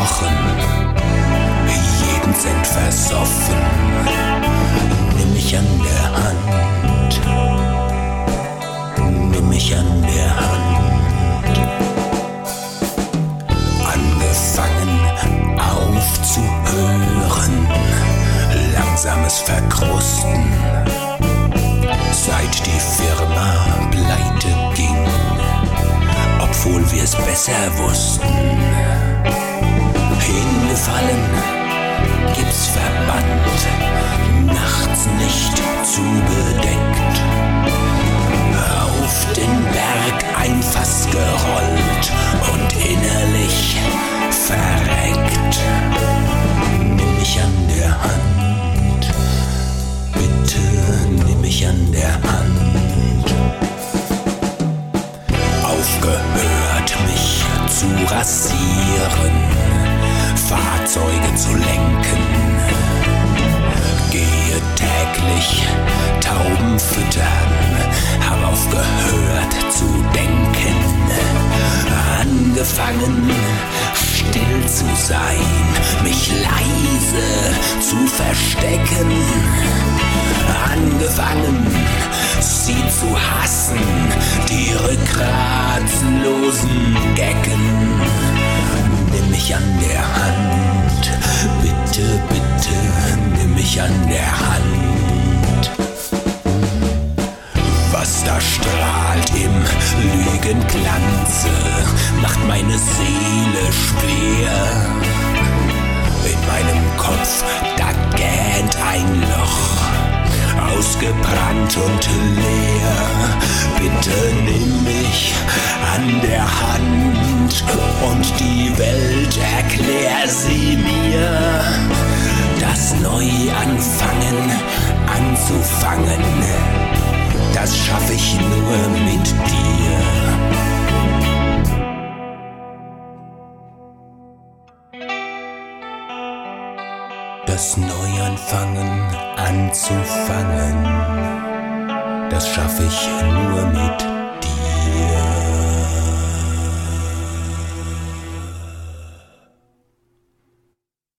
gebrochen, jeden Cent versoffen. Nimm mich an der Hand, nimm mich an der Hand. Angefangen aufzuhören, langsames Verkrusten, seit die Firma pleite ging, obwohl wir es besser wussten. Hingefallen, Gips verbannt, nachts nicht zugedeckt. Auf den Berg ein Fass gerollt und innerlich verreckt. Nimm mich an der Hand, bitte nimm mich an der Hand. Aufgehört mich zu rasieren, Fahrzeuge zu lenken, gehe täglich Tauben füttern, hab aufgehört zu denken, angefangen still zu sein, mich leise zu verstecken, angefangen sie zu hassen, die rückgratslosen Gecken. Nimm mich an der Hand, bitte, bitte, nimm mich an der Hand. Was da strahlt im Lügenglanze, macht meine Seele schwer. In meinem Kopf, da gähnt ein Loch, ausgebrannt und leer. Bitte nimm mich an der Hand und die Welt erklär sie mir. Das Neuanfangen anzufangen, das schaff ich nur mit dir. Das Neuanfangen anzufangen, das schaff ich nur mit dir.